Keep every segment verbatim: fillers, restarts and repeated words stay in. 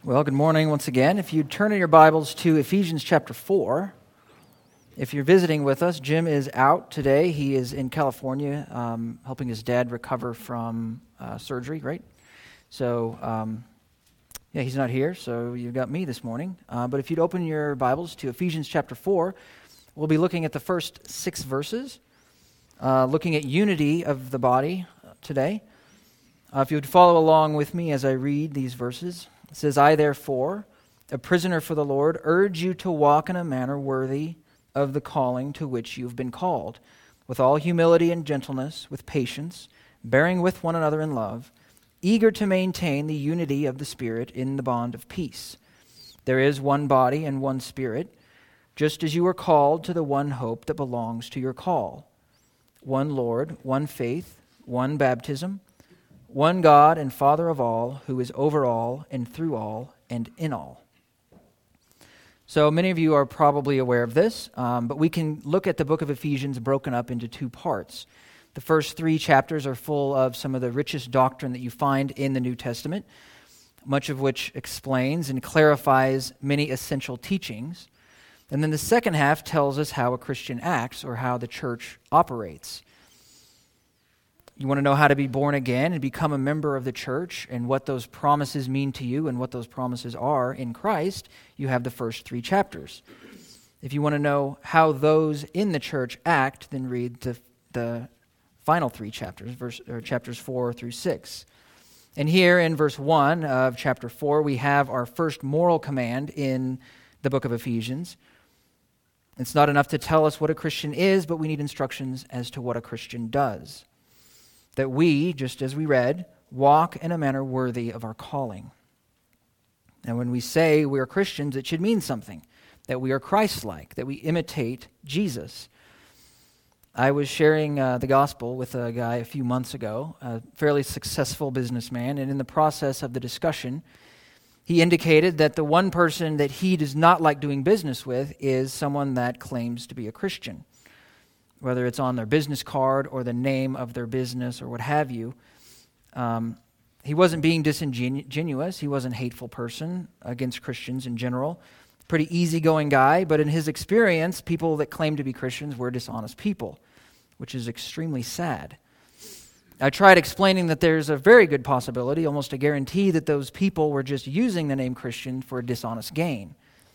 Well, good morning once again. If you'd turn in your Bibles to Ephesians chapter four. If you're visiting with us, Jim is out today. He is in California um, helping his dad recover from uh, surgery, right? So, um, yeah, he's not here, so you've got me this morning. Uh, but if you'd open your Bibles to Ephesians chapter four, we'll be looking at the first six verses, uh, looking at unity of the body today. Uh, if you would follow along with me as I read these verses. It says, I therefore, a prisoner for the Lord, urge you to walk in a manner worthy of the calling to which you have been called, with all humility and gentleness, with patience, bearing with one another in love, eager to maintain the unity of the Spirit in the bond of peace. There is one body and one Spirit, just as you were called to the one hope that belongs to your call. One Lord, one faith, one baptism, one God and Father of all, who is over all and through all and in all. So many of you are probably aware of this, um, but we can look at the book of Ephesians broken up into two parts. The first three chapters are full of some of the richest doctrine that you find in the New Testament, much of which explains and clarifies many essential teachings. And then the second half tells us how a Christian acts or how the church operates. You want to know how to be born again and become a member of the church and what those promises mean to you and what those promises are in Christ, you have the first three chapters. If you want to know how those in the church act, then read the, the final three chapters, verse, or chapters four through six. And here in verse one of chapter four, we have our first moral command in the book of Ephesians. It's not enough to tell us what a Christian is, but we need instructions as to what a Christian does. That we, just as we read, walk in a manner worthy of our calling. And when we say we are Christians, it should mean something. That we are Christ-like, that we imitate Jesus. I was sharing uh, the gospel with a guy a few months ago, a fairly successful businessman, and in the process of the discussion, he indicated that the one person that he does not like doing business with is someone that claims to be a Christian. Whether it's on their business card or the name of their business or what have you. Um, he wasn't being disingenuous. He wasn't a hateful person against Christians in general. Pretty easygoing guy, but in his experience, people that claim to be Christians were dishonest people, which is extremely sad. I tried explaining that there's a very good possibility, almost a guarantee, that those people were just using the name Christian for a dishonest gain.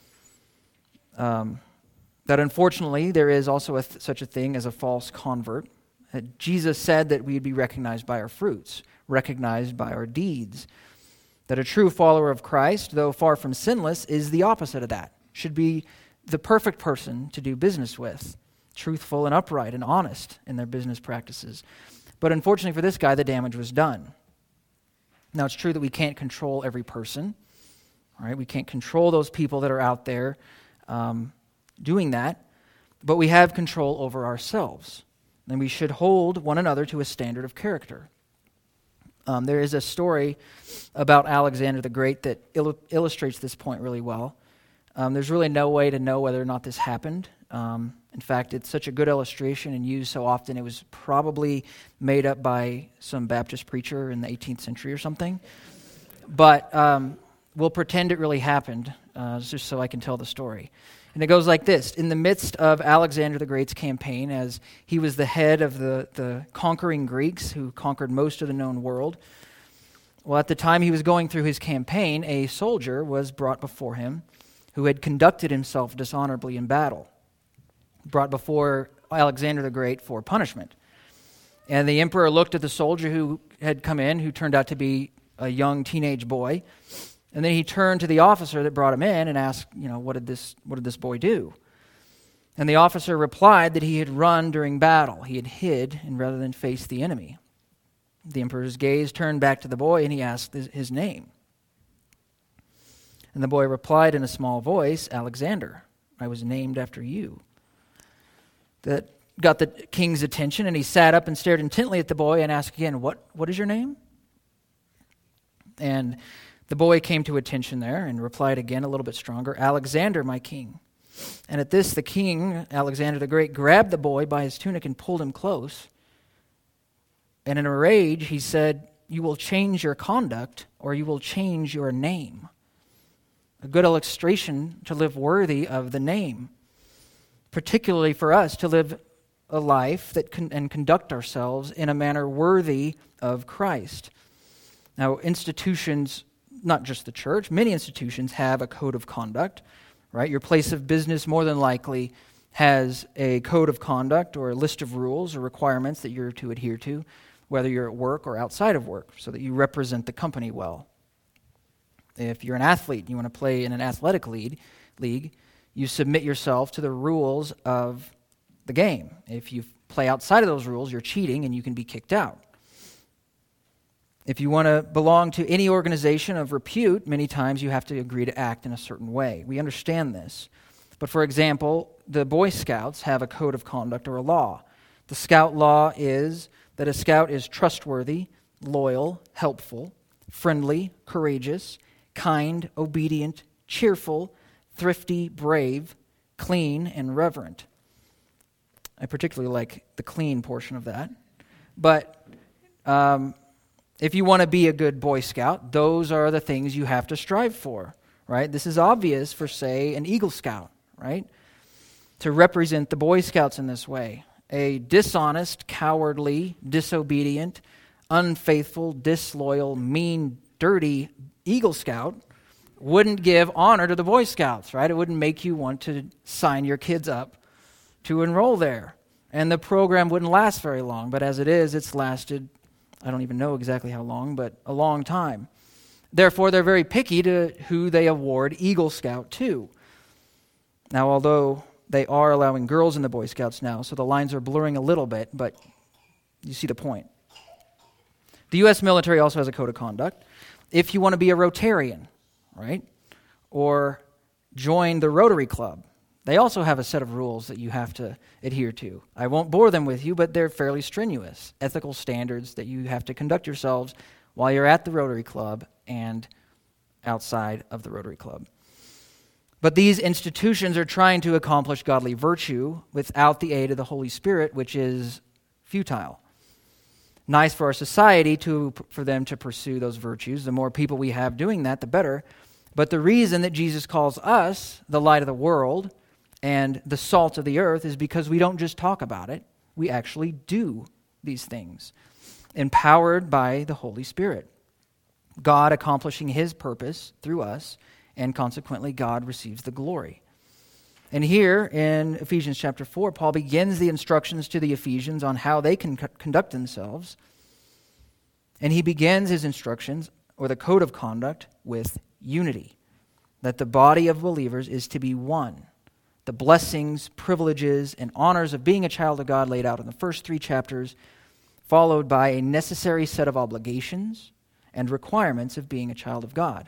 Um... That unfortunately, there is also a th- such a thing as a false convert. That Jesus said that we'd be recognized by our fruits, recognized by our deeds. That a true follower of Christ, though far from sinless, is the opposite of that. Should be the perfect person to do business with, truthful and upright and honest in their business practices. But unfortunately for this guy, the damage was done. Now, it's true that we can't control every person. All right? We can't control those people that are out there um, doing that, but we have control over ourselves, and we should hold one another to a standard of character. Um, there is a story about Alexander the Great that il- illustrates this point really well. Um, there's really no way to know whether or not this happened. Um, in fact, it's such a good illustration and used so often, it was probably made up by some Baptist preacher in the eighteenth century or something. But um, we'll pretend it really happened, uh, just so I can tell the story. And it goes like this. In the midst of Alexander the Great's campaign, as he was the head of the, the conquering Greeks who conquered most of the known world, well, at the time he was going through his campaign, a soldier was brought before him who had conducted himself dishonorably in battle, brought before Alexander the Great for punishment. And the emperor looked at the soldier who had come in, who turned out to be a young teenage boy. And then he turned to the officer that brought him in and asked, you know, what did this what did this boy do? And the officer replied that he had run during battle. He had hid and rather than face the enemy. The emperor's gaze turned back to the boy and he asked his name. And the boy replied in a small voice, Alexander, I was named after you. That got the king's attention, and he sat up and stared intently at the boy and asked again, what, what is your name? And the boy came to attention there and replied again a little bit stronger, Alexander, my king. And at this, the king, Alexander the Great, grabbed the boy by his tunic and pulled him close. And in a rage, he said, you will change your conduct or you will change your name. a good illustration to live worthy of the name, particularly for us to live a life that con- and conduct ourselves in a manner worthy of Christ. Now, institutions, not just the church, many institutions have a code of conduct, right? Your place of business more than likely has a code of conduct or a list of rules or requirements that you're to adhere to, whether you're at work or outside of work, so that you represent the company well. If you're an athlete and you want to play in an athletic league, league, you submit yourself to the rules of the game. If you play outside of those rules, you're cheating and you can be kicked out. If you want to belong to any organization of repute, many times you have to agree to act in a certain way. We understand this. But for example, the Boy Scouts have a code of conduct or a law. The Scout law is that a Scout is trustworthy, loyal, helpful, friendly, courageous, kind, obedient, cheerful, thrifty, brave, clean, and reverent. I particularly like the clean portion of that. But um, if you want to be a good Boy Scout, those are the things you have to strive for, right? This is obvious for, say, an Eagle Scout, right? To represent the Boy Scouts in this way. A dishonest, cowardly, disobedient, unfaithful, disloyal, mean, dirty Eagle Scout wouldn't give honor to the Boy Scouts, right? It wouldn't make you want to sign your kids up to enroll there. And the program wouldn't last very long, but as it is, it's lasted, I don't even know exactly how long, but a long time. Therefore, they're very picky to who they award Eagle Scout to. Now, although they are allowing girls in the Boy Scouts now, so the lines are blurring a little bit, but you see the point. The U S military also has a code of conduct. If you want to be a Rotarian, right, or join the Rotary Club, they also have a set of rules that you have to adhere to. I won't bore them with you, but they're fairly strenuous. Ethical standards that you have to conduct yourselves while you're at the Rotary Club and outside of the Rotary Club. But these institutions are trying to accomplish godly virtue without the aid of the Holy Spirit, which is futile. Nice for our society to for them to pursue those virtues. The more people we have doing that, the better. But the reason that Jesus calls us the light of the world and the salt of the earth is because we don't just talk about it. We actually do these things, empowered by the Holy Spirit. God accomplishing His purpose through us, and consequently God receives the glory. And here in Ephesians chapter four, Paul begins the instructions to the Ephesians on how they can co- conduct themselves. And he begins his instructions, or the code of conduct, with unity. That the body of believers is to be one. The blessings, privileges, and honors of being a child of God laid out in the first three chapters, followed by a necessary set of obligations and requirements of being a child of God.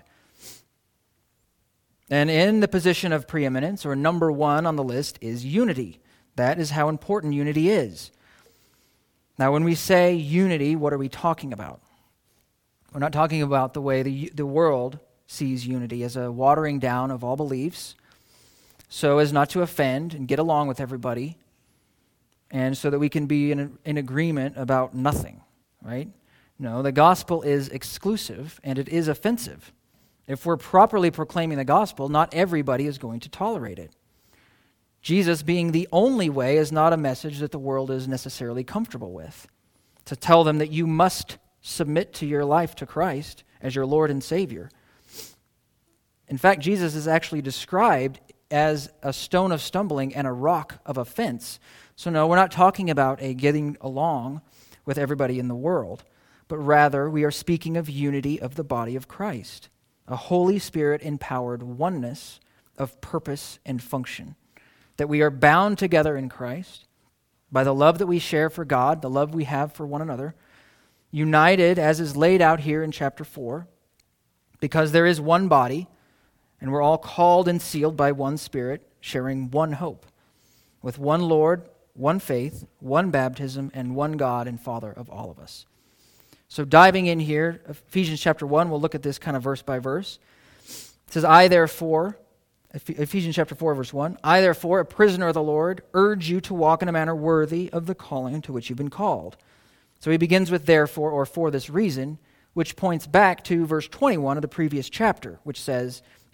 And in the position of preeminence, or number one on the list, is unity. That is how important unity is. Now, when we say unity, what are we talking about? We're not talking about the way the, the world sees unity as a watering down of all beliefs, so as not to offend and get along with everybody, and so that we can be in, in agreement about nothing, right? No, the gospel is exclusive, and it is offensive. If we're properly proclaiming the gospel, not everybody is going to tolerate it. Jesus being the only way is not a message that the world is necessarily comfortable with. To tell them that you must submit to your life to Christ as your Lord and Savior. In fact, Jesus is actually described as a stone of stumbling and a rock of offense. So no, we're not talking about a getting along with everybody in the world, but rather we are speaking of unity of the body of Christ, a Holy Spirit-empowered oneness of purpose and function, that we are bound together in Christ by the love that we share for God, the love we have for one another, united as is laid out here in chapter four, because there is one body, and we're all called and sealed by one Spirit, sharing one hope, with one Lord, one faith, one baptism, and one God and Father of all of us. So diving in here, Ephesians chapter one, we'll look at this kind of verse by verse. It says, I therefore, Ephesians chapter four, verse one, I therefore, a prisoner of the Lord, urge you to walk in a manner worthy of the calling to which you've been called. So he begins with therefore, or for this reason, which points back to verse twenty-one of the previous chapter, which says,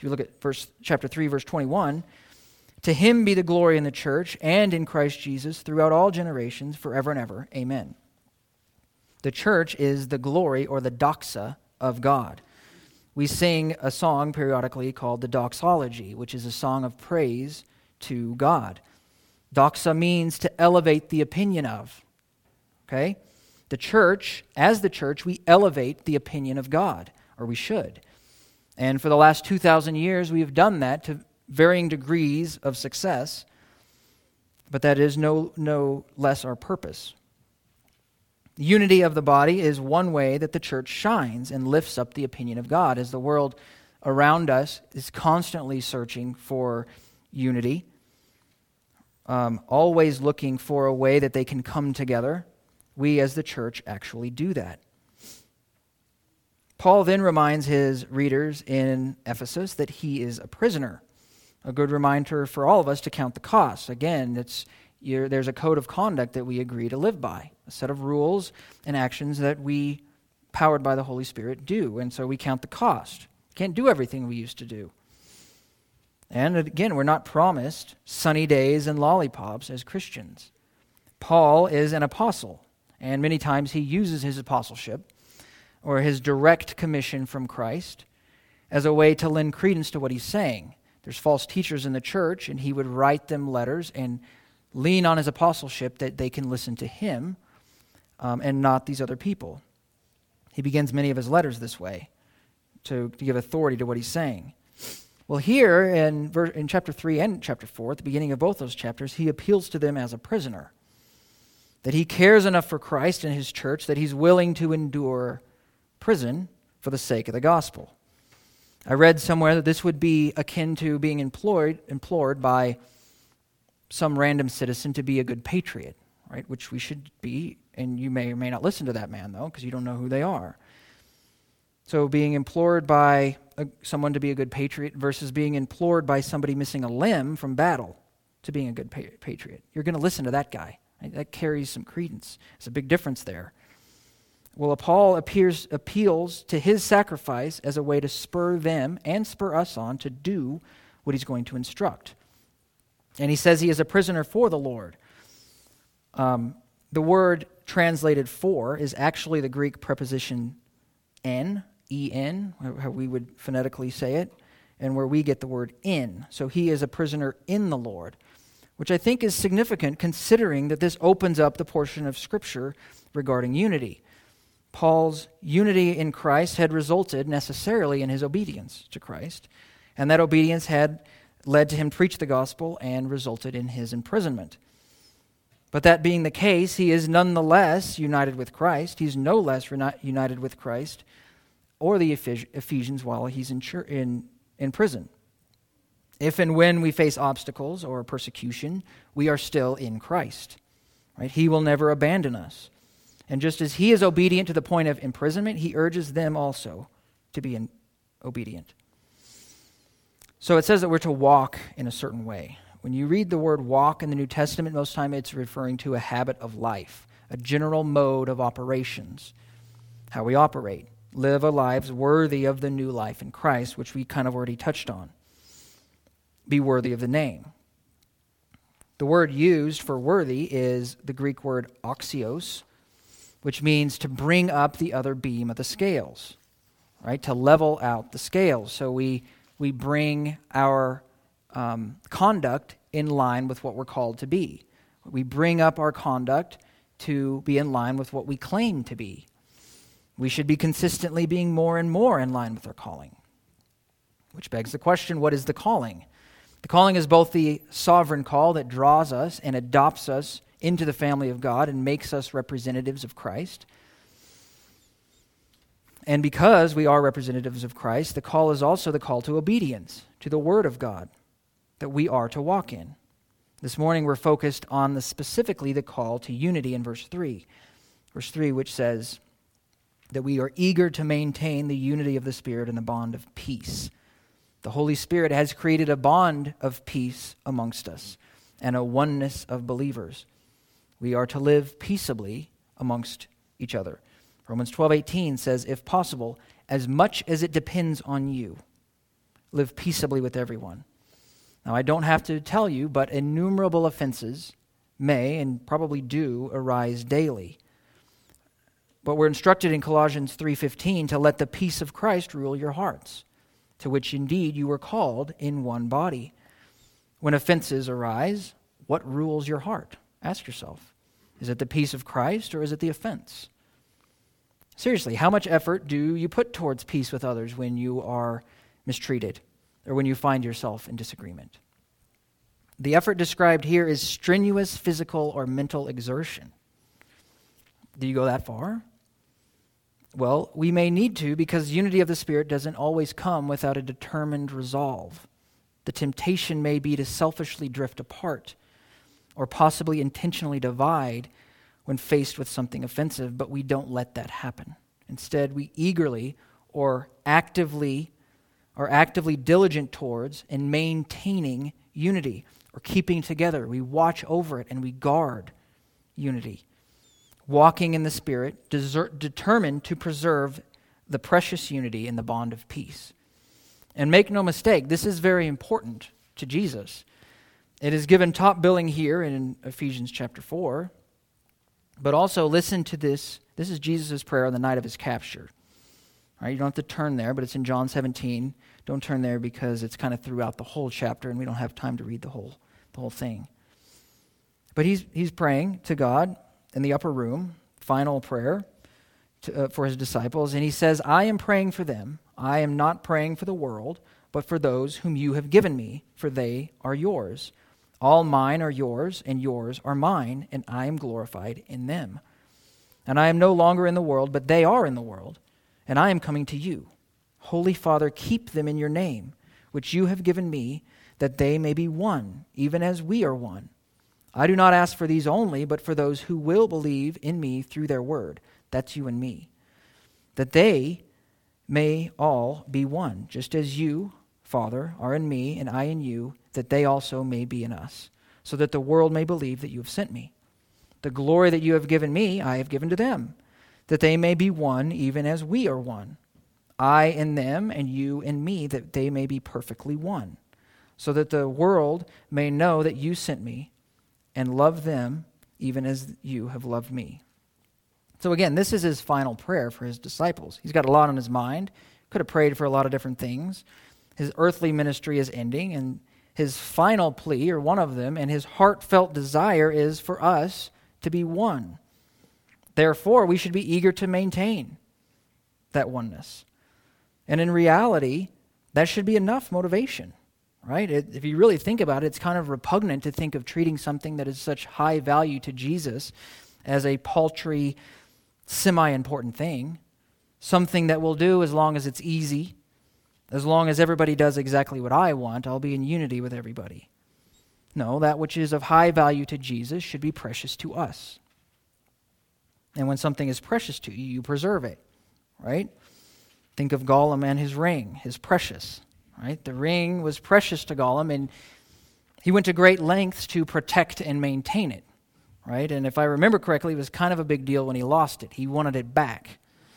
If you look at verse chapter three, verse twenty-one, to him be the glory in the church and in Christ Jesus throughout all generations, forever and ever. Amen. The church is the glory or the doxa of God. We sing a song periodically called the doxology, which is a song of praise to God. Doxa means to elevate the opinion of. Okay? The church, as the church, we elevate the opinion of God, or we should. And for the last two thousand years, we have done that to varying degrees of success, but that is no, no less our purpose. The unity of the body is one way that the church shines and lifts up the opinion of God, as the world around us is constantly searching for unity, um, always looking for a way that they can come together. We as the church actually do that. Paul then reminds his readers in Ephesus that he is a prisoner. A good reminder for all of us to count the costs. Again, it's you're, there's a code of conduct that we agree to live by, a set of rules and actions that we, powered by the Holy Spirit, do. And so we count the cost. Can't do everything we used to do. And again, we're not promised sunny days and lollipops as Christians. Paul is an apostle, and many times he uses his apostleship or his direct commission from Christ as a way to lend credence to what he's saying. There's false teachers in the church, and he would write them letters and lean on his apostleship that they can listen to him um, and not these other people. He begins many of his letters this way to, to give authority to what he's saying. Well, here in, ver- in chapter three and chapter four, at the beginning of both those chapters, he appeals to them as a prisoner, that he cares enough for Christ and his church that he's willing to endure prison for the sake of the gospel. I read somewhere that this would be akin to being employed, implored by some random citizen to be a good patriot, right? Which we should be, and you may or may not listen to that man, though, because you don't know who they are. So being implored by a, someone to be a good patriot versus being implored by somebody missing a limb from battle to being a good pa- patriot. You're going to listen to that guy. Right? That carries some credence. There's a big difference there. Well, Paul appears, appeals to his sacrifice as a way to spur them and spur us on to do what he's going to instruct. And he says he is a prisoner for the Lord. Um, the word translated for is actually the Greek preposition en, en, how we would phonetically say it, and where we get the word in. So he is a prisoner in the Lord, which I think is significant considering that this opens up the portion of Scripture regarding unity. Paul's unity in Christ had resulted necessarily in his obedience to Christ, and that obedience had led to him preach the gospel and resulted in his imprisonment. But that being the case, he is nonetheless united with Christ. He's no less united with Christ or the Ephesians while he's in, in, in prison. If and when we face obstacles or persecution, we are still in Christ. Right? He will never abandon us. And just as he is obedient to the point of imprisonment, he urges them also to be in, obedient. So it says that we're to walk in a certain way. When you read the word walk in the New Testament, most time it's referring to a habit of life, a general mode of operations, how we operate, live our lives worthy of the new life in Christ, which we kind of already touched on. Be worthy of the name. The word used for worthy is the Greek word axios, which means to bring up the other beam of the scales, right? To level out the scales. So we we bring our um, conduct in line with what we're called to be. We bring up our conduct to be in line with what we claim to be. We should be consistently being more and more in line with our calling. Which begs the question, what is the calling? The calling is both the sovereign call that draws us and adopts us into the family of God and makes us representatives of Christ. And because we are representatives of Christ, the call is also the call to obedience, to the Word of God, that we are to walk in. This morning we're focused on the specifically the call to unity in verse three. Verse three, which says that we are eager to maintain the unity of the Spirit and the bond of peace. The Holy Spirit has created a bond of peace amongst us and a oneness of believers. We are to live peaceably amongst each other. Romans twelve eighteen says, if possible, as much as it depends on you, live peaceably with everyone. Now, I don't have to tell you, but innumerable offenses may and probably do arise daily. But we're instructed in Colossians three fifteen to let the peace of Christ rule your hearts, to which indeed you were called in one body. When offenses arise, what rules your heart? Ask yourself. Is it the peace of Christ or is it the offense? Seriously, how much effort do you put towards peace with others when you are mistreated or when you find yourself in disagreement? The effort described here is strenuous physical or mental exertion. Do you go that far? Well, we may need to, because unity of the Spirit doesn't always come without a determined resolve. The temptation may be to selfishly drift apart or possibly intentionally divide when faced with something offensive, but we don't let that happen. Instead, we eagerly or actively are actively diligent towards and maintaining unity or keeping together. We watch over it and we guard unity. Walking in the Spirit, desert, determined to preserve the precious unity in the bond of peace. And make no mistake, this is very important to Jesus. It is given top billing here in Ephesians chapter four. But also listen to this. This is Jesus' prayer on the night of his capture. All right, you don't have to turn there, but it's in John seventeen. Don't turn there because it's kind of throughout the whole chapter, and we don't have time to read the whole, the whole thing. But he's he's praying to God in the upper room, final prayer to, uh, for his disciples, and he says, I am praying for them. I am not praying for the world, but for those whom you have given me, for they are yours. All mine are yours, and yours are mine, and I am glorified in them. And I am no longer in the world, but they are in the world, and I am coming to you. Holy Father, keep them in your name, which you have given me, that they may be one, even as we are one. I do not ask for these only, but for those who will believe in me through their word. That's you and me. That they may all be one, just as you, Father, are in me, and I in you, that they also may be in us, so that the world may believe that you have sent me. The glory that you have given me, I have given to them, that they may be one, even as we are one. I in them, and you in me, that they may be perfectly one, so that the world may know that you sent me, and love them even as you have loved me. So again, this is his final prayer for his disciples. He's got a lot on his mind. Could have prayed for a lot of different things. His earthly ministry is ending, and his final plea, or one of them, and his heartfelt desire is for us to be one. Therefore, we should be eager to maintain that oneness. And in reality, that should be enough motivation. Right? It, if you really think about it, it's kind of repugnant to think of treating something that is such high value to Jesus as a paltry, semi-important thing, something that we'll do as long as it's easy, as long as everybody does exactly what I want, I'll be in unity with everybody. No, that which is of high value to Jesus should be precious to us. And when something is precious to you, you preserve it, right? Think of Gollum and his ring, his precious. Right? The ring was precious to Gollum, and he went to great lengths to protect and maintain it. Right? And if I remember correctly, it was kind of a big deal when he lost it. He wanted it back.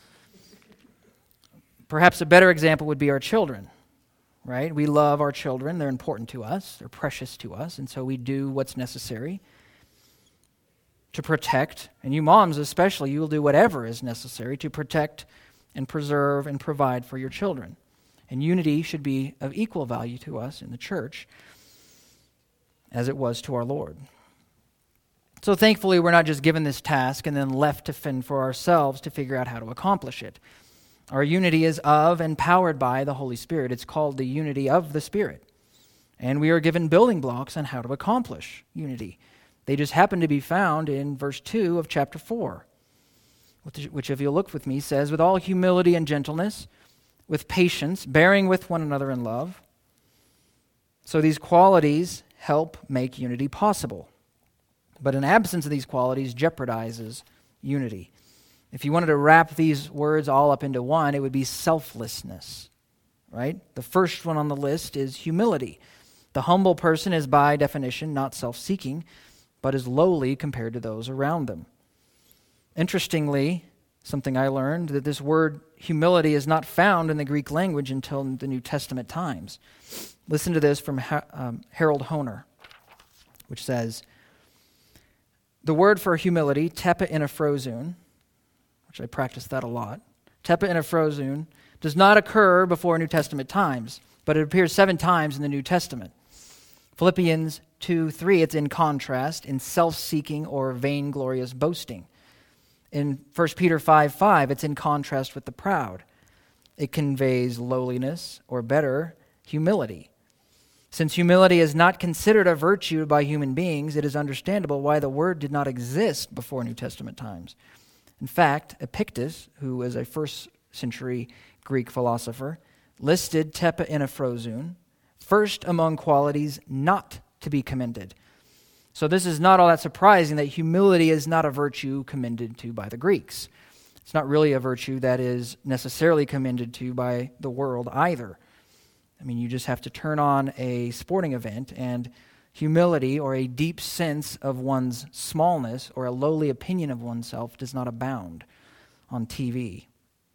Perhaps a better example would be our children. Right? We love our children. They're important to us. They're precious to us. And so we do what's necessary to protect. And you moms especially, you will do whatever is necessary to protect and preserve and provide for your children. And unity should be of equal value to us in the church as it was to our Lord. So thankfully, we're not just given this task and then left to fend for ourselves to figure out how to accomplish it. Our unity is of and powered by the Holy Spirit. It's called the unity of the Spirit. And we are given building blocks on how to accomplish unity. They just happen to be found in verse two of chapter four, which, if you'll look with me, says, with all humility and gentleness, with patience, bearing with one another in love. So these qualities help make unity possible. But an absence of these qualities jeopardizes unity. If you wanted to wrap these words all up into one, it would be selflessness, right? The first one on the list is humility. The humble person is by definition not self-seeking, but is lowly compared to those around them. Interestingly, Something I learned, that this word humility is not found in the Greek language until the New Testament times. Listen to this from ha- um, Harold Honer, which says, the word for humility, tepa inaphrozun, which I practice that a lot, tepa inaphrozun, does not occur before New Testament times, but it appears seven times in the New Testament. Philippians two three, it's in contrast, in self-seeking or vainglorious boasting. In First Peter five five, it's in contrast with the proud. It conveys lowliness, or better, humility. Since humility is not considered a virtue by human beings, it is understandable why the word did not exist before New Testament times. In fact, Epictetus, who was a first century Greek philosopher, listed tepa inaphrozun first among qualities not to be commended. So this is not all that surprising that humility is not a virtue commended to by the Greeks. It's not really a virtue that is necessarily commended to by the world either. I mean, you just have to turn on a sporting event, and humility or a deep sense of one's smallness or a lowly opinion of oneself does not abound on T V.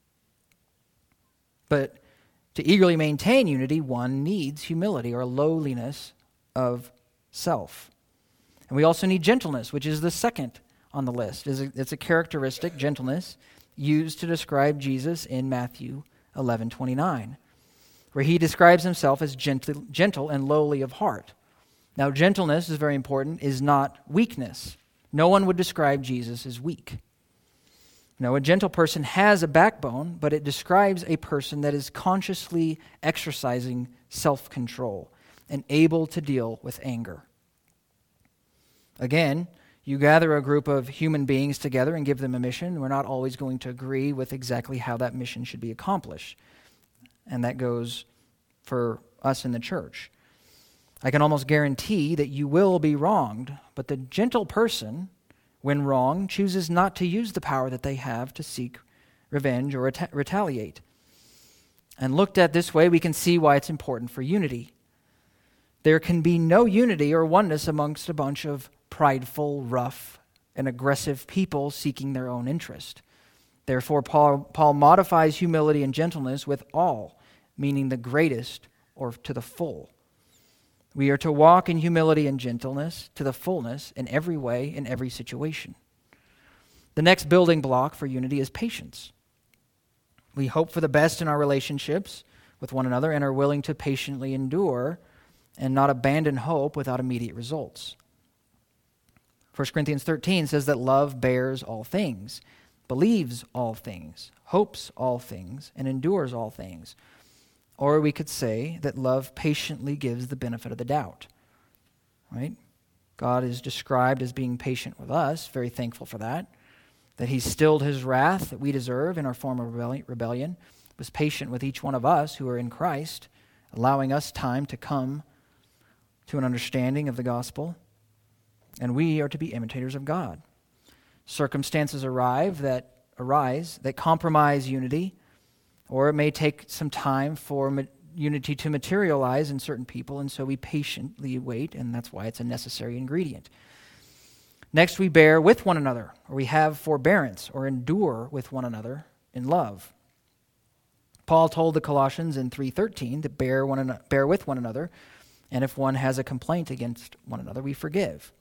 But to eagerly maintain unity, one needs humility or lowliness of self. And we also need gentleness, which is the second on the list. It's a characteristic, gentleness, used to describe Jesus in Matthew eleven twenty-nine, where he describes himself as gentle, gentle and lowly of heart. Now, gentleness is very important, is not weakness. No one would describe Jesus as weak. No, a gentle person has a backbone, but it describes a person that is consciously exercising self-control and able to deal with anger. Again, you gather a group of human beings together and give them a mission. We're not always going to agree with exactly how that mission should be accomplished. And that goes for us in the church. I can almost guarantee that you will be wronged, but the gentle person, when wrong, chooses not to use the power that they have to seek revenge or reta- retaliate. And looked at this way, we can see why it's important for unity. There can be no unity or oneness amongst a bunch of prideful, rough, and aggressive people seeking their own interest. Therefore, Paul, Paul modifies humility and gentleness with all, meaning the greatest or to the full. We are to walk in humility and gentleness to the fullness in every way, in every situation. The next building block for unity is patience. We hope for the best in our relationships with one another and are willing to patiently endure and not abandon hope without immediate results. First Corinthians thirteen says that love bears all things, believes all things, hopes all things, and endures all things. Or we could say that love patiently gives the benefit of the doubt. Right? God is described as being patient with us, very thankful for that, that he stilled his wrath that we deserve in our former rebellion, was patient with each one of us who are in Christ, allowing us time to come to an understanding of the gospel, and we are to be imitators of God. Circumstances arrive that arise that compromise unity, or it may take some time for ma- unity to materialize in certain people, and so we patiently wait, and that's why it's a necessary ingredient. Next, we bear with one another, or we have forbearance, or endure with one another in love. Paul told the Colossians in three thirteen to bear one an- bear with one another, and if one has a complaint against one another, we forgive.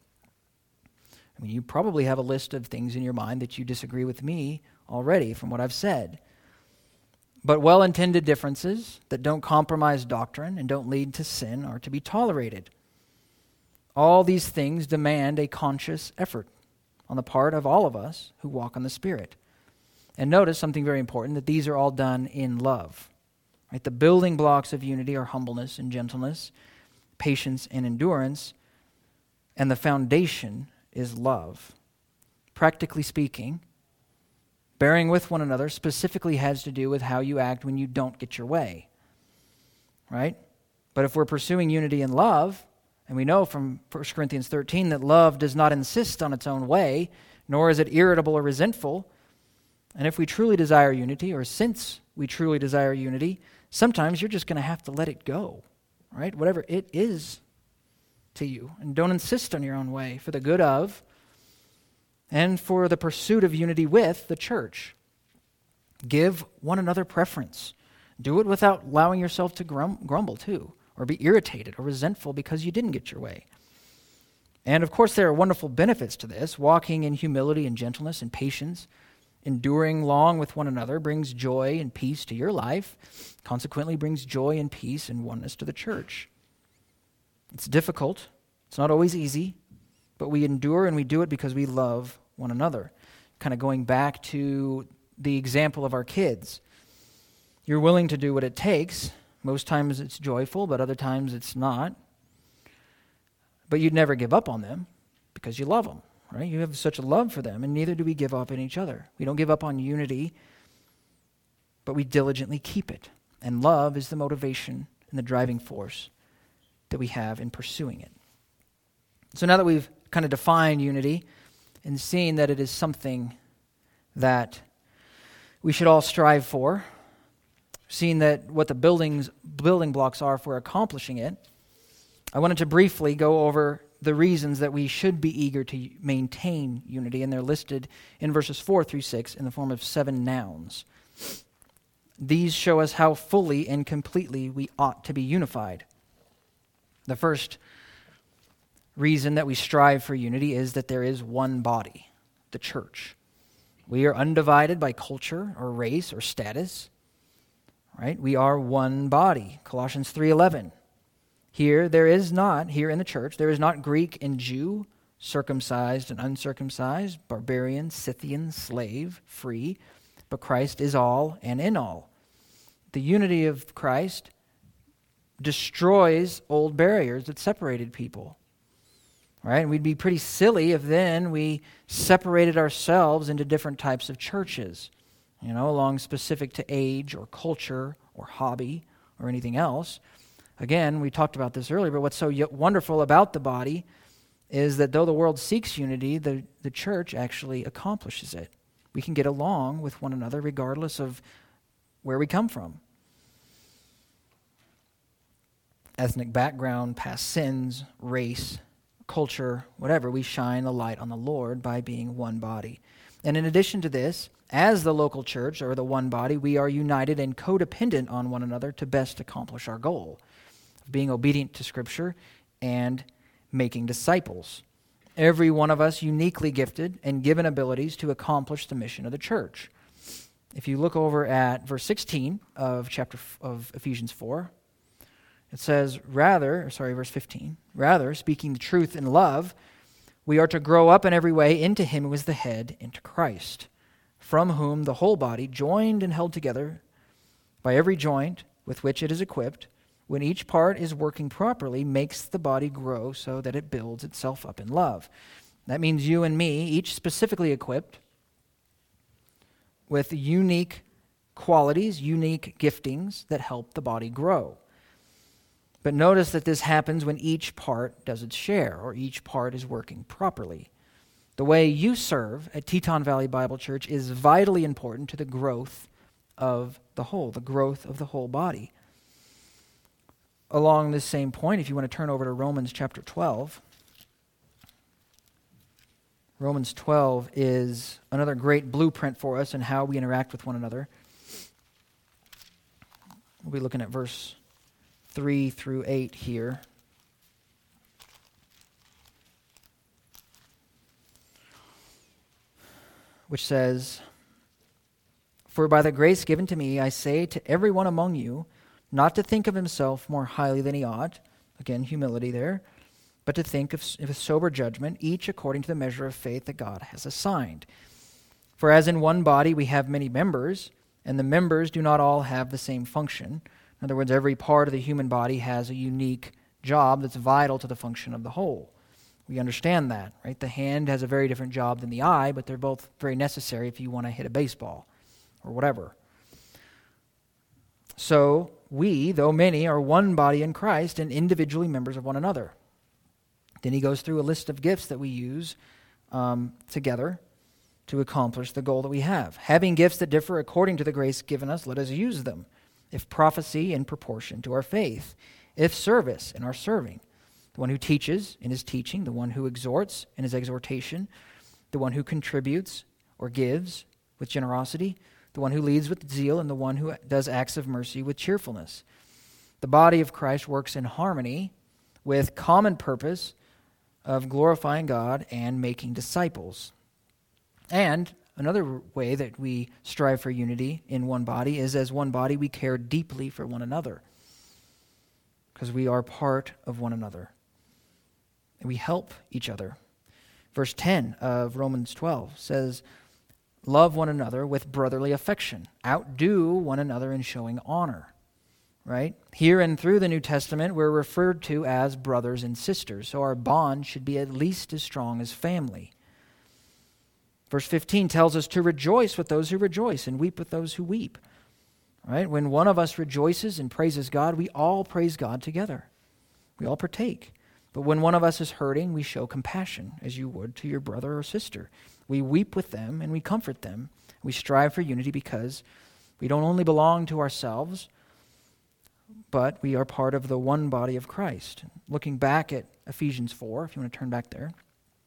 I mean, you probably have a list of things in your mind that you disagree with me already from what I've said. But well-intended differences that don't compromise doctrine and don't lead to sin are to be tolerated. All these things demand a conscious effort on the part of all of us who walk in the Spirit. And notice something very important, that these are all done in love. Right? The building blocks of unity are humbleness and gentleness, patience and endurance, and the foundation is love. Practically speaking, bearing with one another specifically has to do with how you act when you don't get your way, right? But if we're pursuing unity in love, and we know from First Corinthians thirteen that love does not insist on its own way, nor is it irritable or resentful, and if we truly desire unity, or since we truly desire unity, sometimes you're just going to have to let it go, right? Whatever it is to you, and don't insist on your own way for the good of and for the pursuit of unity with the church. Give one another preference. Do it without allowing yourself to grum- grumble too, or be irritated or resentful because you didn't get your way. And of course, there are wonderful benefits to this. Walking in humility and gentleness and patience, enduring long with one another brings joy and peace to your life, consequently brings joy and peace and oneness to the church. It's difficult. It's not always easy, but we endure and we do it because we love one another. Kind of going back to the example of our kids. You're willing to do what it takes. Most times it's joyful, but other times it's not. But you'd never give up on them because you love them, right? You have such a love for them, and neither do we give up on each other. We don't give up on unity, but we diligently keep it. And love is the motivation and the driving force that we have in pursuing it. So now that we've kind of defined unity and seen that it is something that we should all strive for, seeing that what the buildings, building blocks are for accomplishing it, I wanted to briefly go over the reasons that we should be eager to maintain unity, and they're listed in verses four through six in the form of seven nouns. These show us how fully and completely we ought to be unified. The first reason that we strive for unity is that there is one body, the church. We are undivided by culture or race or status, right? We are one body, Colossians three eleven. Here, there is not, here in the church, there is not Greek and Jew, circumcised and uncircumcised, barbarian, Scythian, slave, free, but Christ is all and in all. The unity of Christ destroys old barriers that separated people, right? And we'd be pretty silly if then we separated ourselves into different types of churches, you know, along specific to age or culture or hobby or anything else. Again, we talked about this earlier, but what's so wonderful about the body is that though the world seeks unity, the, the church actually accomplishes it. We can get along with one another regardless of where we come from. Ethnic background, past sins, race, culture, whatever, we shine a light on the Lord by being one body. And in addition to this, as the local church or the one body, we are united and codependent on one another to best accomplish our goal. Being obedient to Scripture and making disciples. Every one of us uniquely gifted and given abilities to accomplish the mission of the church. If you look over at verse sixteen of chapter f- of Ephesians four, it says, rather, or sorry, verse fifteen, rather, speaking the truth in love, we are to grow up in every way into Him who is the head, into Christ, from whom the whole body, joined and held together by every joint with which it is equipped, when each part is working properly, makes the body grow so that it builds itself up in love. That means you and me, each specifically equipped with unique qualities, unique giftings that help the body grow. But notice that this happens when each part does its share, or each part is working properly. The way you serve at Teton Valley Bible Church is vitally important to the growth of the whole, the growth of the whole body. Along this same point, if you want to turn over to Romans chapter twelve, Romans twelve is another great blueprint for us in how we interact with one another. We'll be looking at verse three through eight here. Which says, "For by the grace given to me, I say to everyone among you, not to think of himself more highly than he ought," again, humility there, "but to think of, of sober judgment, each according to the measure of faith that God has assigned. For as in one body we have many members, and the members do not all have the same function." In other words, every part of the human body has a unique job that's vital to the function of the whole. We understand that, right? The hand has a very different job than the eye, but they're both very necessary if you want to hit a baseball or whatever. So we, though many, are one body in Christ and individually members of one another. Then he goes through a list of gifts that we use um, together to accomplish the goal that we have. "Having gifts that differ according to the grace given us, let us use them. If prophecy, in proportion to our faith. If service, in our serving. The one who teaches, in his teaching. The one who exhorts, in his exhortation. The one who contributes or gives with generosity. the one who leads with zeal, and the one who does acts of mercy with cheerfulness. The body of Christ works in harmony with common purpose of glorifying God and making disciples. And another way that we strive for unity in one body is as one body we care deeply for one another, because we are part of one another. And we help each other. Verse ten of Romans twelve says, love one another with brotherly affection. Outdo one another in showing honor. Right? Here and through the New Testament, we're referred to as brothers and sisters. So our bond should be at least as strong as family. Verse fifteen tells us to rejoice with those who rejoice and weep with those who weep. Right? When one of us rejoices and praises God, we all praise God together. We all partake. But when one of us is hurting, we show compassion, as you would to your brother or sister. We weep with them and we comfort them. We strive for unity because we don't only belong to ourselves, but we are part of the one body of Christ. Looking back at Ephesians four, if you want to turn back there,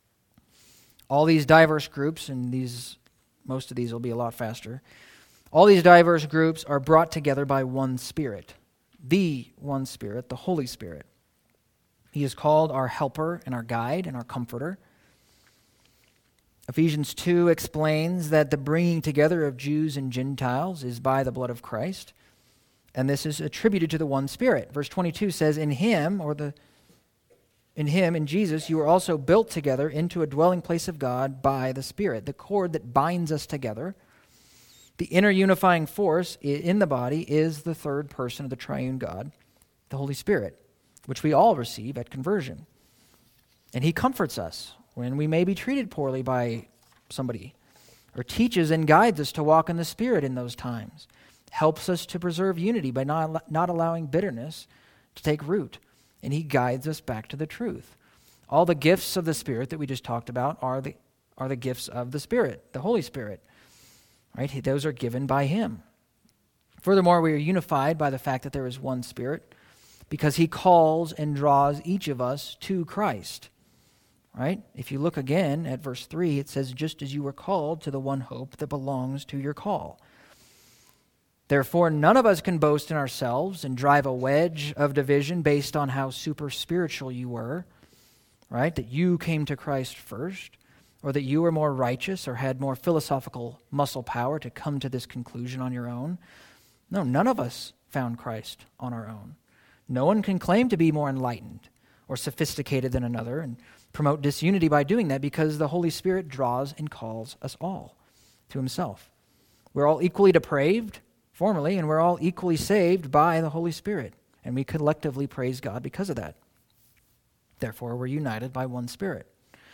all these diverse groups, and these most of these will be a lot faster, all these diverse groups are brought together by one Spirit, the one Spirit, the Holy Spirit. He is called our helper and our guide and our comforter. Ephesians two explains that the bringing together of Jews and Gentiles is by the blood of Christ, and this is attributed to the one Spirit. Verse twenty-two says, in him, or the in him, in Jesus, you are also built together into a dwelling place of God by the Spirit. The cord that binds us together, the inner unifying force in the body, is the third person of the triune God, the Holy Spirit, which we all receive at conversion. And he comforts us when we may be treated poorly by somebody, or teaches and guides us to walk in the Spirit in those times, helps us to preserve unity by not, not allowing bitterness to take root, and he guides us back to the truth. All the gifts of the Spirit that we just talked about are the, are the gifts of the Spirit, the Holy Spirit. Right? Those are given by him. Furthermore, we are unified by the fact that there is one Spirit, because he calls and draws each of us to Christ. Right? If you look again at verse three, it says, just as you were called to the one hope that belongs to your call. Therefore, none of us can boast in ourselves and drive a wedge of division based on how super spiritual you were, right? That you came to Christ first, or that you were more righteous or had more philosophical muscle power to come to this conclusion on your own. No, none of us found Christ on our own. No one can claim to be more enlightened or sophisticated than another and promote disunity by doing that, because the Holy Spirit draws and calls us all to himself. We're all equally depraved formerly, and we're all equally saved by the Holy Spirit, and we collectively praise God because of that. Therefore, we're united by one Spirit.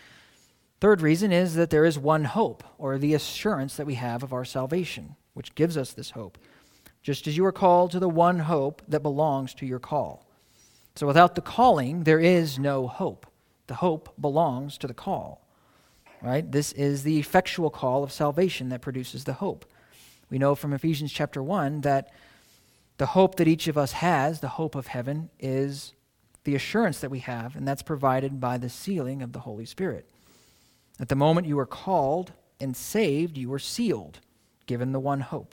Third reason is that there is one hope, or the assurance that we have of our salvation, which gives us this hope. Just as you are called to the one hope that belongs to your call. So without the calling, there is no hope. The hope belongs to the call. Right? This is the effectual call of salvation that produces the hope. We know from Ephesians chapter one that the hope that each of us has, the hope of heaven, is the assurance that we have, and that's provided by the sealing of the Holy Spirit. At the moment you were called and saved, you were sealed, given the one hope.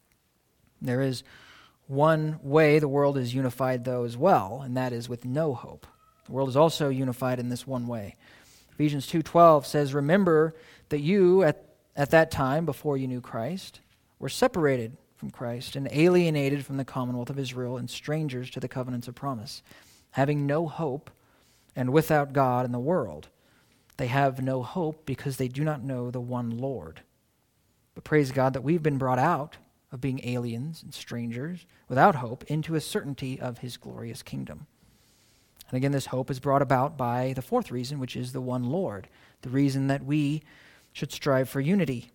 There is one way the world is unified, though, as well, and that is with no hope. The world is also unified in this one way. Ephesians two twelve says, remember that you, at, at that time, before you knew Christ, were separated from Christ and alienated from the commonwealth of Israel and strangers to the covenants of promise, having no hope and without God in the world. They have no hope because they do not know the one Lord. But praise God that we've been brought out of being aliens and strangers without hope into a certainty of his glorious kingdom. And again, this hope is brought about by the fourth reason, which is the one Lord, the reason that we should strive for unity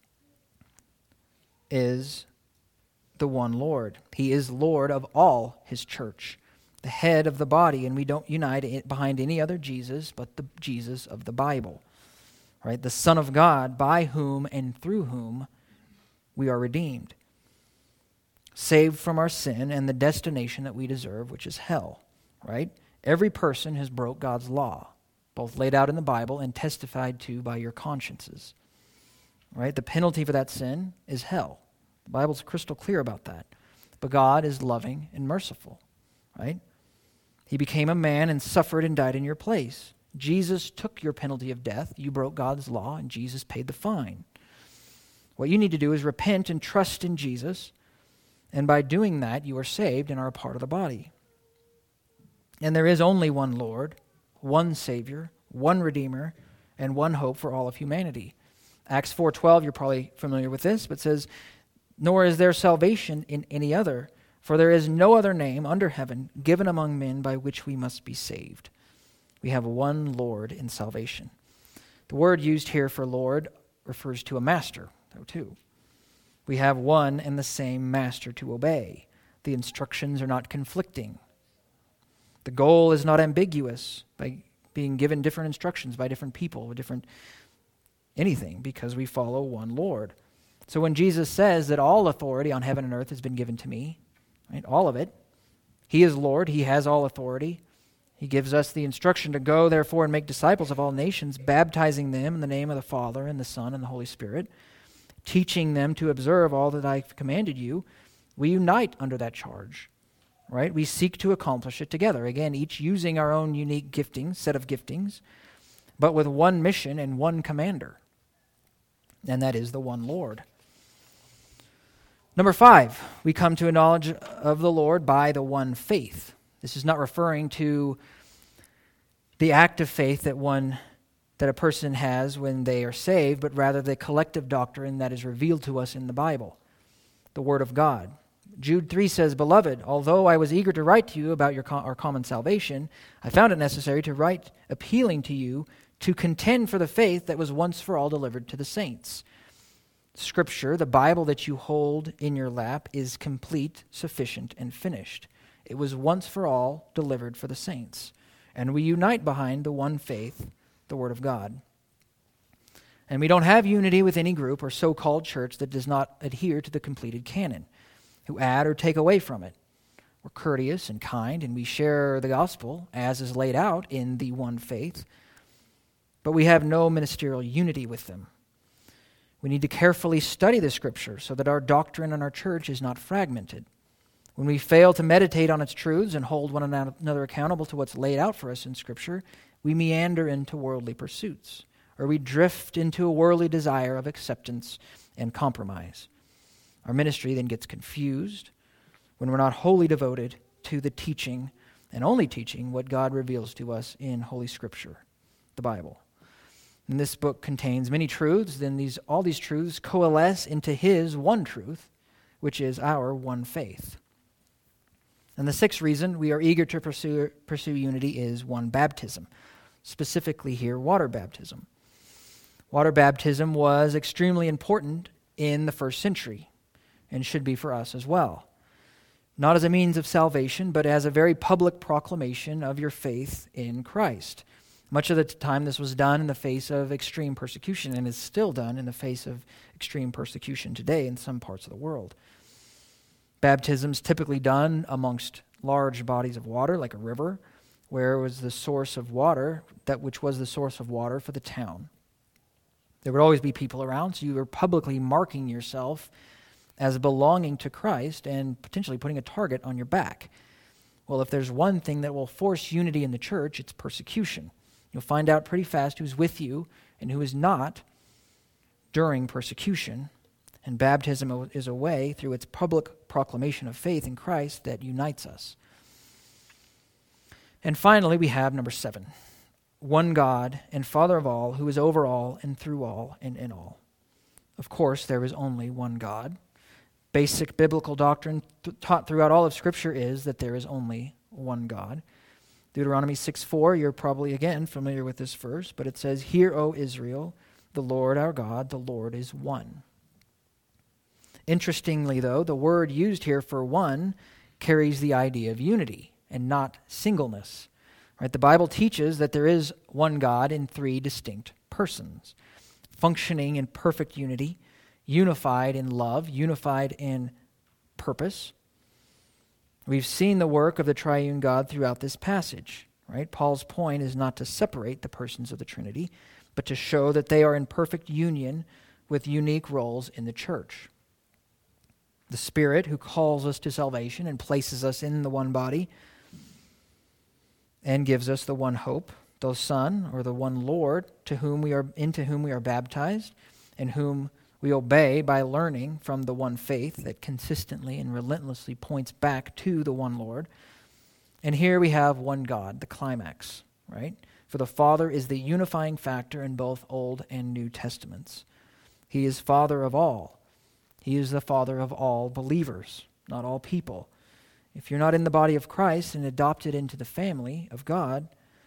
is the one Lord. He is Lord of all his church, the head of the body, and we don't unite behind any other Jesus but the Jesus of the Bible, right? The Son of God, by whom and through whom we are redeemed, saved from our sin and the destination that we deserve, which is hell, right? Every person has broke God's law, both laid out in the Bible and testified to by your consciences, right? The penalty for that sin is hell. The Bible's crystal clear about that. But God is loving and merciful, right? He became a man and suffered and died in your place. Jesus took your penalty of death. You broke God's law, and Jesus paid the fine. What you need to do is repent and trust in Jesus, and by doing that, you are saved and are a part of the body. And there is only one Lord, one Savior, one Redeemer, and one hope for all of humanity. Acts four twelve, you're probably familiar with this, but says, "Nor is there salvation in any other, for there is no other name under heaven given among men by which we must be saved." We have one Lord in salvation. The word used here for Lord refers to a master, though, too. We have one and the same master to obey. The instructions are not conflicting. The goal is not ambiguous by being given different instructions by different people or different anything, because we follow one Lord. So when Jesus says that all authority on heaven and earth has been given to me, right, all of it, he is Lord, he has all authority. He gives us the instruction to go, therefore, and make disciples of all nations, baptizing them in the name of the Father and the Son and the Holy Spirit, teaching them to observe all that I've commanded you. We unite under that charge, right? We seek to accomplish it together. Again, each using our own unique gifting, set of giftings, but with one mission and one commander, and that is the one Lord. Number five, we come to a knowledge of the Lord by the one faith. This is not referring to the act of faith that one that a person has when they are saved, but rather the collective doctrine that is revealed to us in the Bible, the Word of God. Jude three says, "Beloved, although I was eager to write to you about your co- our common salvation, I found it necessary to write appealing to you to contend for the faith that was once for all delivered to the saints." Scripture, the Bible that you hold in your lap, is complete, sufficient, and finished. It was once for all delivered for the saints. And we unite behind the one faith, the Word of God. And we don't have unity with any group or so-called church that does not adhere to the completed canon, who add or take away from it. We're courteous and kind, and we share the gospel as is laid out in the one faith, but we have no ministerial unity with them. We need to carefully study the Scripture so that our doctrine and our church is not fragmented. When we fail to meditate on its truths and hold one another accountable to what's laid out for us in Scripture, we meander into worldly pursuits, or we drift into a worldly desire of acceptance and compromise. Our ministry then gets confused when we're not wholly devoted to the teaching and only teaching what God reveals to us in Holy Scripture, the Bible. And this book contains many truths, then these all these truths coalesce into His one truth, which is our one faith. And the sixth reason we are eager to pursue, pursue unity is one baptism, specifically here, water baptism. Water baptism was extremely important in the first century and should be for us as well. Not as a means of salvation, but as a very public proclamation of your faith in Christ. Much of the time this was done in the face of extreme persecution and is still done in the face of extreme persecution today in some parts of the world. Baptism's typically done amongst large bodies of water, like a river, where it was the source of water, that which was the source of water for the town. There would always be people around, so you were publicly marking yourself as belonging to Christ and potentially putting a target on your back. Well, if there's one thing that will force unity in the church, it's persecution. You'll find out pretty fast who's with you and who is not during persecution. And baptism is a way, through its public proclamation of faith in Christ, that unites us. And finally, we have number seven. One God and Father of all, who is over all and through all and in all. Of course, there is only one God. Basic biblical doctrine th- taught throughout all of Scripture is that there is only one God. Deuteronomy six four, you're probably, again, familiar with this verse, but it says, "Hear, O Israel, the Lord our God, the Lord is one." Interestingly, though, the word used here for one carries the idea of unity and not singleness. Right? The Bible teaches that there is one God in three distinct persons, functioning in perfect unity, unified in love, unified in purpose. We've seen the work of the triune God throughout this passage. Right? Paul's point is not to separate the persons of the Trinity, but to show that they are in perfect union with unique roles in the church. the Spirit who calls us to salvation and places us in the one body and gives us the one hope, the Son, or the one Lord, to whom we are into whom we are baptized, and whom we obey by learning from the one faith that consistently and relentlessly points back to the one Lord. And here we have one God, the climax, right? For the Father is the unifying factor in both Old and New Testaments. He is Father of all. He is the Father of all believers, not all people. If you're not in the body of Christ and adopted into the family of God,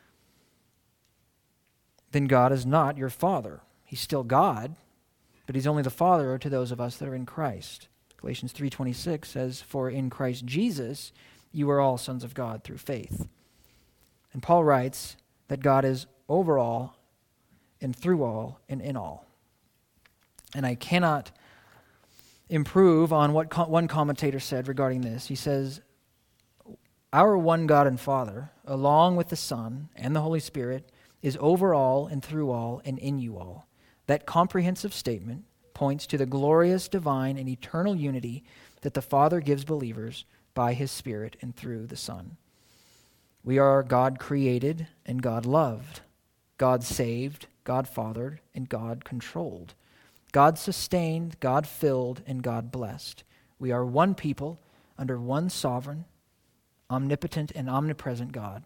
then God is not your Father. He's still God, but He's only the Father to those of us that are in Christ. Galatians three twenty-six says, "For in Christ Jesus you are all sons of God through faith." And Paul writes that God is over all and through all and in all. And I cannot improve on what co- one commentator said regarding this. He says, "Our one God and Father, along with the Son and the Holy Spirit, is over all and through all and in you all." That comprehensive statement points to the glorious, divine, and eternal unity that the Father gives believers by His Spirit and through the Son. We are God created and God loved, God saved, God fathered, and God controlled, God sustained, God filled, and God blessed. We are one people under one sovereign, omnipotent, and omnipresent God.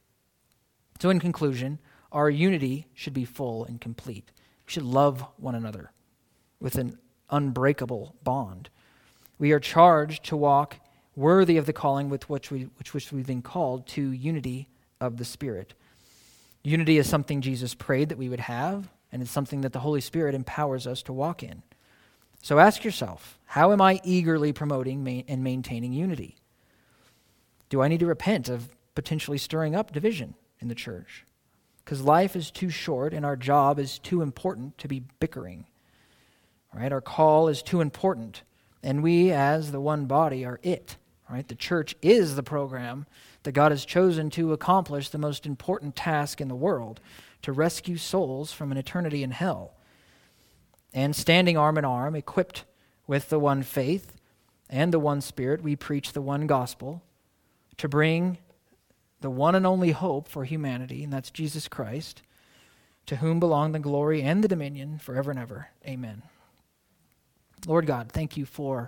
So in conclusion, our unity should be full and complete. We should love one another with an unbreakable bond. We are charged to walk worthy of the calling with which, we, which, which we've been called to unity of the Spirit. Unity is something Jesus prayed that we would have, and it's something that the Holy Spirit empowers us to walk in. So ask yourself, how am I eagerly promoting ma- and maintaining unity? Do I need to repent of potentially stirring up division in the church? Because life is too short and our job is too important to be bickering. Right? Our call is too important, and we as the one body are it. Right? The church is the program that God has chosen to accomplish the most important task in the world, to rescue souls from an eternity in hell. And standing arm in arm, equipped with the one faith and the one Spirit, we preach the one gospel to bring the one and only hope for humanity, and that's Jesus Christ, to whom belong the glory and the dominion forever and ever. Amen. Lord God, thank you for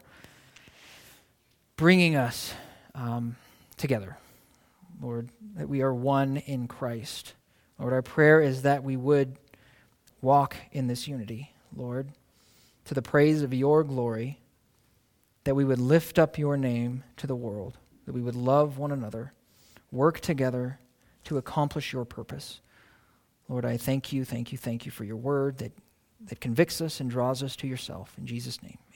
bringing us um, together. Lord, that we are one in Christ. Lord, our prayer is that we would walk in this unity, Lord, to the praise of your glory, that we would lift up your name to the world, that we would love one another, work together to accomplish your purpose. Lord, I thank you, thank you, thank you for your word that, that convicts us and draws us to yourself. In Jesus' name,